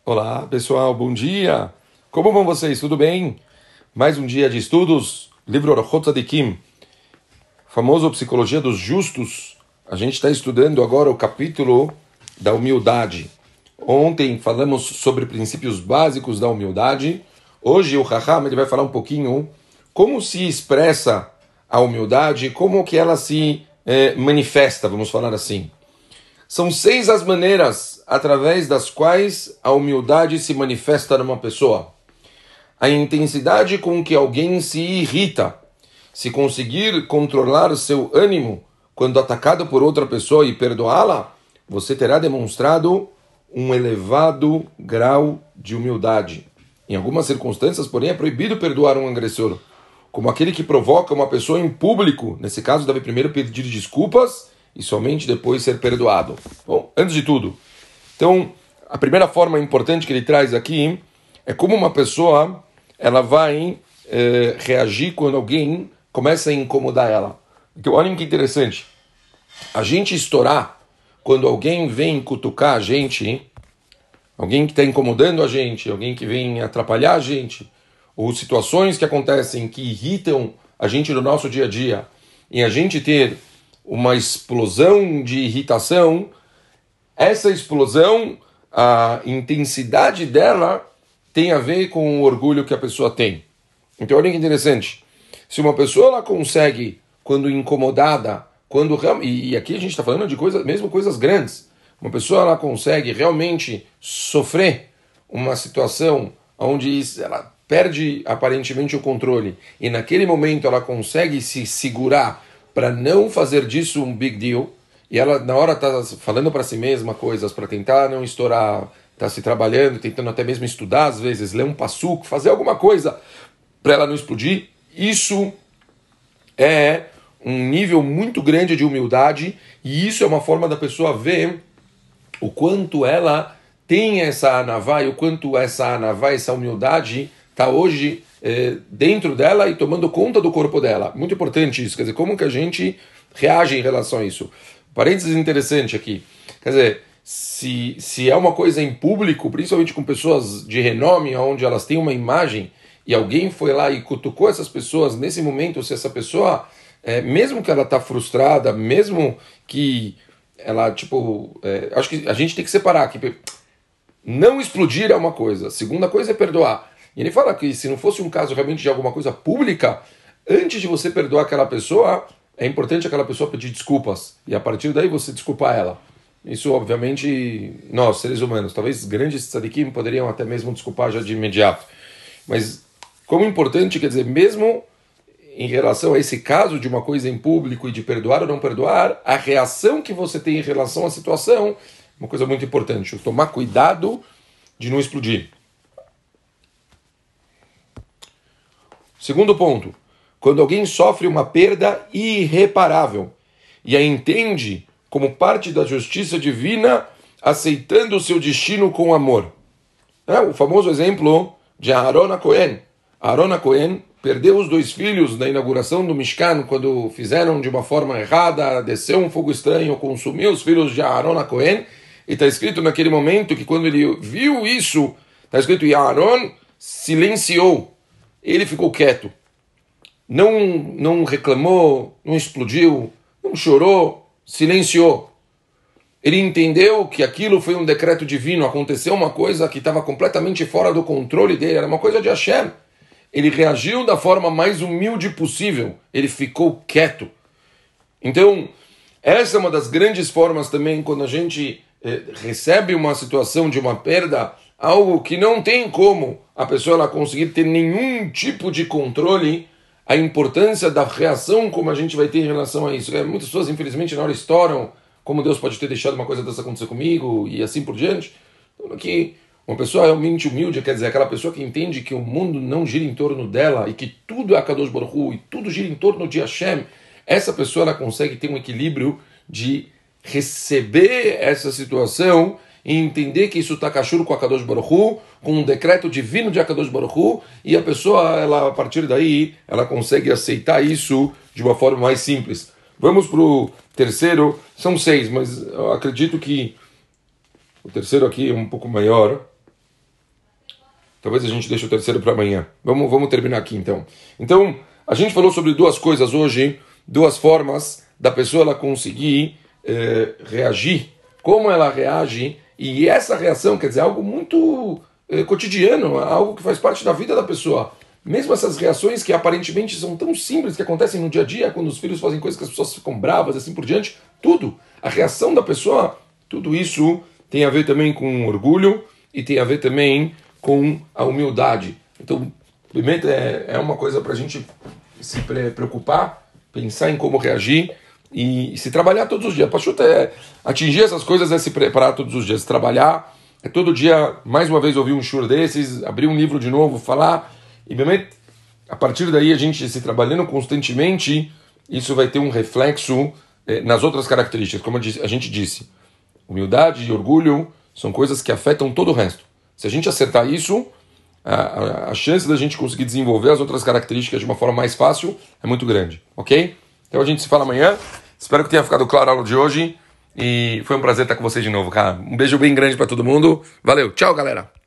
Olá, pessoal, bom dia! Como vão vocês? Tudo bem? Mais um dia de estudos, livro Orachot Tzadikim, famoso Psicologia dos Justos. A gente está estudando agora o capítulo da humildade. Ontem falamos sobre princípios básicos da humildade. Hoje o Raham ele vai falar um pouquinho como se expressa a humildade, como que ela se manifesta, vamos falar assim. São 6 as maneiras através das quais a humildade se manifesta numa pessoa. A intensidade com que alguém se irrita. Se conseguir controlar seu ânimo quando atacado por outra pessoa e perdoá-la, você terá demonstrado um elevado grau de humildade. Em algumas circunstâncias, porém, é proibido perdoar um agressor, como aquele que provoca uma pessoa em público. Nesse caso, deve primeiro pedir desculpas e somente depois ser perdoado. Bom, antes de tudo, então, a primeira forma importante que ele traz aqui é como uma pessoa ela vai reagir quando alguém começa a incomodar ela. Então, olhem que interessante. A gente estourar quando alguém vem cutucar a gente, alguém que está incomodando a gente, alguém que vem atrapalhar a gente, ou situações que acontecem que irritam a gente no nosso dia a dia, e a gente ter uma explosão de irritação, essa explosão, a intensidade dela tem a ver com o orgulho que a pessoa tem. Então olha que interessante, se uma pessoa ela consegue, quando incomodada, e aqui a gente está falando de coisas, mesmo coisas grandes, uma pessoa ela consegue realmente sofrer uma situação onde ela perde aparentemente o controle, e naquele momento ela consegue se segurar para não fazer disso um big deal, e ela na hora está falando para si mesma coisas para tentar não estourar, está se trabalhando, tentando até mesmo estudar às vezes, ler um passuco, fazer alguma coisa para ela não explodir. Isso é um nível muito grande de humildade, e isso é uma forma da pessoa ver o quanto ela tem essa anavá, e o quanto essa anavá, essa humildade está hoje dentro dela e tomando conta do corpo dela. Muito importante isso, quer dizer, como que a gente reage em relação a isso. Parênteses interessante aqui, quer dizer, se é uma coisa em público, principalmente com pessoas de renome, onde elas têm uma imagem, e alguém foi lá e cutucou essas pessoas, nesse momento, se essa pessoa, mesmo que ela está frustrada, mesmo que ela, acho que a gente tem que separar, que não explodir é uma coisa, a segunda coisa é perdoar. E ele fala que se não fosse um caso realmente de alguma coisa pública, antes de você perdoar aquela pessoa, é importante aquela pessoa pedir desculpas. E a partir daí você desculpar ela. Isso, obviamente, nós, seres humanos, talvez grandes tzadikim poderiam até mesmo desculpar já de imediato. Mas como importante, quer dizer, mesmo em relação a esse caso de uma coisa em público e de perdoar ou não perdoar, a reação que você tem em relação à situação é uma coisa muito importante. Tomar cuidado de não explodir. Segundo ponto, quando alguém sofre uma perda irreparável e a entende como parte da justiça divina, aceitando o seu destino com amor. O famoso exemplo de Aharon HaKohen. Aharon HaKohen perdeu os 2 filhos na inauguração do Mishkan, quando fizeram de uma forma errada, desceu um fogo estranho, consumiu os filhos de Aharon HaKohen, e está escrito naquele momento que quando ele viu isso, está escrito, e Aharon silenciou. Ele ficou quieto, não reclamou, não explodiu, não chorou, silenciou. Ele entendeu que aquilo foi um decreto divino, aconteceu uma coisa que estava completamente fora do controle dele, era uma coisa de Hashem. Ele reagiu da forma mais humilde possível, ele ficou quieto. Então, essa é uma das grandes formas também, quando a gente recebe uma situação de uma perda, algo que não tem como a pessoa ela conseguir ter nenhum tipo de controle, a importância da reação como a gente vai ter em relação a isso. Muitas pessoas, infelizmente, na hora estouram, como Deus pode ter deixado uma coisa dessa acontecer comigo, e assim por diante. Então, aqui, uma pessoa realmente humilde, quer dizer, aquela pessoa que entende que o mundo não gira em torno dela, e que tudo é Akadosh Baruch Hu, e tudo gira em torno de Hashem, essa pessoa ela consegue ter um equilíbrio de receber essa situação e entender que isso está cachorro com a Akadosh Baruch Hu, com um decreto divino de Akadosh Baruch Hu, e a pessoa, ela, a partir daí, ela consegue aceitar isso de uma forma mais simples. Vamos para o terceiro, são 6, mas eu acredito que o terceiro aqui é um pouco maior. Talvez a gente deixe o terceiro para amanhã. Vamos terminar aqui então. Então, a gente falou sobre duas coisas hoje, duas formas da pessoa ela conseguir reagir, como ela reage, e essa reação, quer dizer, algo muito cotidiano, algo que faz parte da vida da pessoa. Mesmo essas reações que aparentemente são tão simples, que acontecem no dia a dia, quando os filhos fazem coisas que as pessoas ficam bravas, assim por diante, tudo, a reação da pessoa, tudo isso tem a ver também com orgulho e tem a ver também com a humildade. Então, primeiro é uma coisa para a gente se preocupar, pensar em como reagir e se trabalhar todos os dias. Pachuta atingir essas coisas é se preparar todos os dias, trabalhar, todo dia, mais uma vez, ouvir um shur desses, abrir um livro de novo, falar, e a partir daí a gente se trabalhando constantemente, isso vai ter um reflexo nas outras características, como a gente disse. Humildade e orgulho são coisas que afetam todo o resto. Se a gente acertar isso, a chance da gente conseguir desenvolver as outras características de uma forma mais fácil é muito grande, ok? Então a gente se fala amanhã. Espero que tenha ficado claro a aula de hoje. E foi um prazer estar com vocês de novo, cara. Um beijo bem grande para todo mundo. Valeu, tchau, galera!